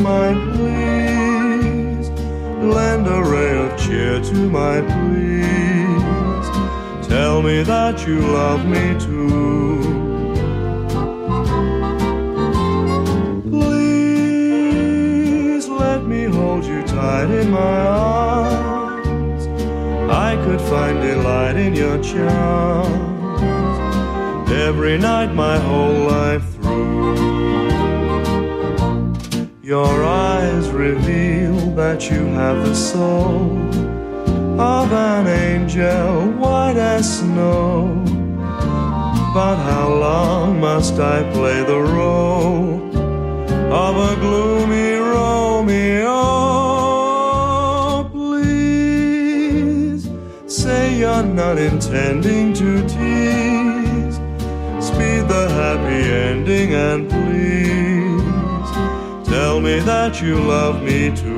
my please. Lend a ray of cheer to my pleas. Tell me that you love me too. Please let me hold you tight in my arms. I could find delight in your charms every night my whole life through. Your eyes reveal that you have the soul of an angel white as snow. But how long must I play the role of a gloomy Romeo? Please say you're not intending to tease. Speed the happy ending and please tell me that you love me too.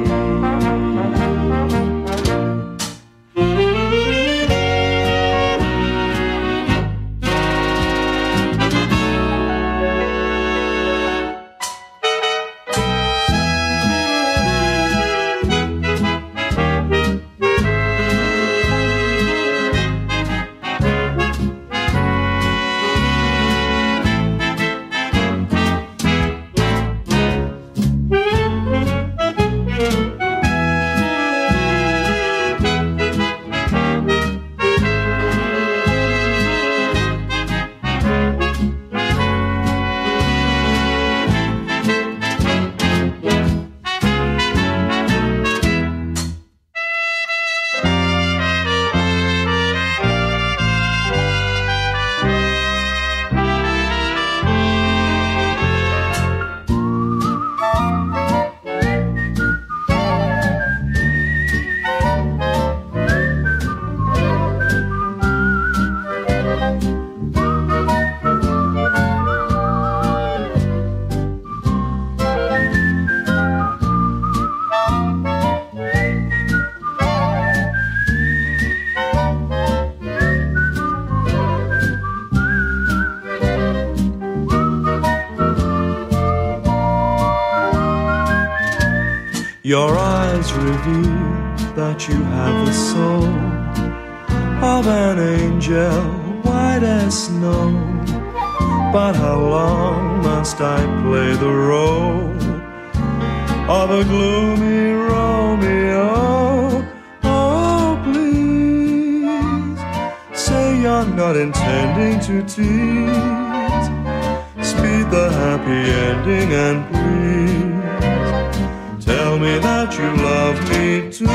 Your eyes reveal that you have the soul of an angel white as snow. But how long must I play the role of a gloomy Romeo? Oh, please say you're not intending to tease. Speed the happy ending and please tell me that you love me too.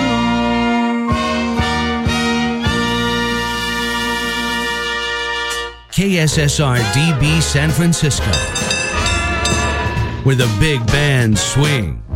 KSSR DB San Francisco, where the big band swing.